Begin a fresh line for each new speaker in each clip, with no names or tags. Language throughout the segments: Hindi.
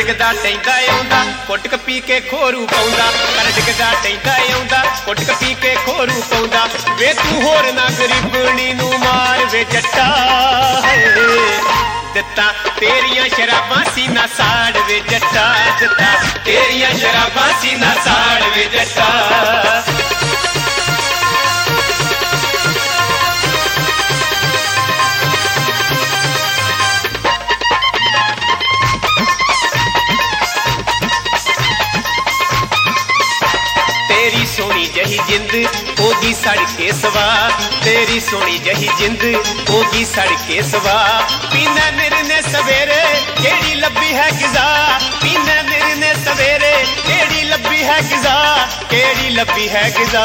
डिगदा टैंदा आउंदा कुटक पी के खोरू पाउंदा कर डिगदा टैंदा आउंदा कुटक पी के खोरू पाउंदा वे तू होर ना गरीबनी नू मार वे जट्टा दिता तेरियां शराबां सीना साड़ वे जट्टा दिता तेरियां शराबां सीना साड़ वे जट्टा तेरी सोनी जही जिंद होगी सड़ के सवा तेरी सोनी जही जिंद होगी सड़ के सवा पीना मेरे ने सवेरे केड़ी लब्बी है गिजा पीना मेरे ने सवेरे केड़ी लब्बी है गिजा केड़ी लब्बी है गिजा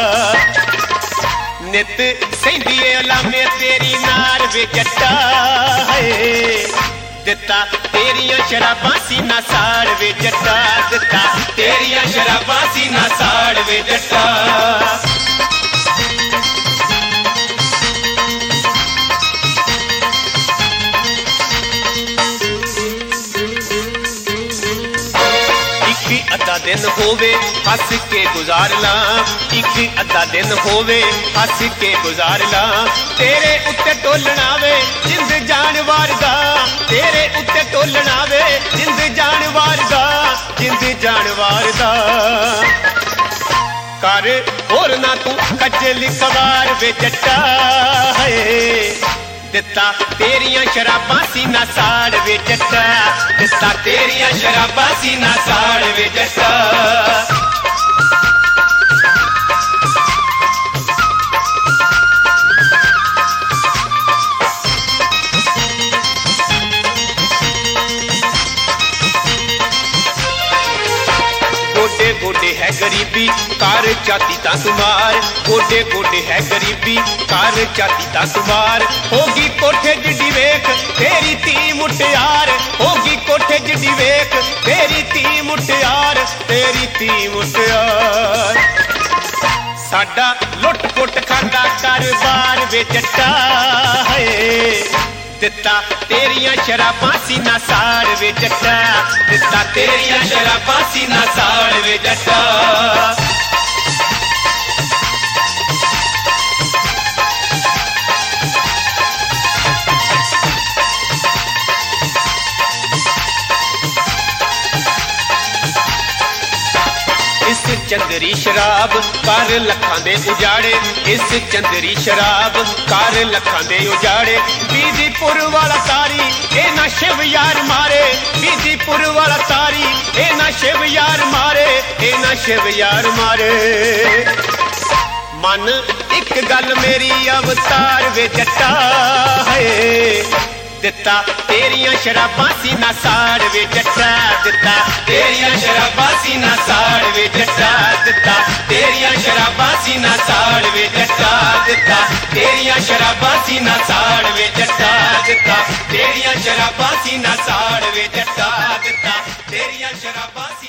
नित सेंदी अलामे तेरी नार वे जट्टा है दिता तेरियां शराबां सीना साड़ वे जट्टा दिता तेरियां शराबां सीना साड़ वे जट्टा एक अद्धा दिन होवे हस के गुजार ला एक अद्धा दिन होवे हस के गुजार ला तेरे उत्ते टोलना वे जिंद जानवर दा तेरे उत्ते टोलना वे जिंद जानवर दा जिंद जानवर दा कर होर ना तू कजल सवार वे जट्टा है दिता तेरियां शराबां सीना साड़ वे जट्टा दिता तेरियां शराबां सीना साड़ वे जट्टा गोडे गोडे है गरीबी कार जाती ता तुम्हार गोडे गोडे है गरीबी कार जाती ता तुम्हार होगी कोठे जिड्डी वेख तेरी धी मुटियार होगी कोठे जिड्डी वेख तेरी धी मुटियार तेरी धी मुटियार साडा लुट पुट खांदा कारोबार वे जट्टा है दिता तेरियां शराबां सीना साड़ वे जट्टा दिता तेरियां शराबां सीना साड़ वे जट्टा इस चंदरी शराब कर लखां दे उजाड़े इस चंदरी शराब कर लखां दे उजाड़े बीजीपुर वाला तारी ए ना शिव यार मारे बीजीपुर वाला तारी ए ना शिव यार मारे ए ना शिव यार मारे मन एक गल मेरी अवतार वे जट्टा है दिता तेरियां शराबां सीना साड़ वे जट्टा दिता तेरियां शराबां सीना साड़ वे जट्टा दिता तेरियां शराबां सीना साड़ वे जट्टा दिता तेरियां शराबां सीना साड़ वे जट्टा दिता तेरियां शराबां सीना साड़ वे जट्टा दिता तेरियां शराबां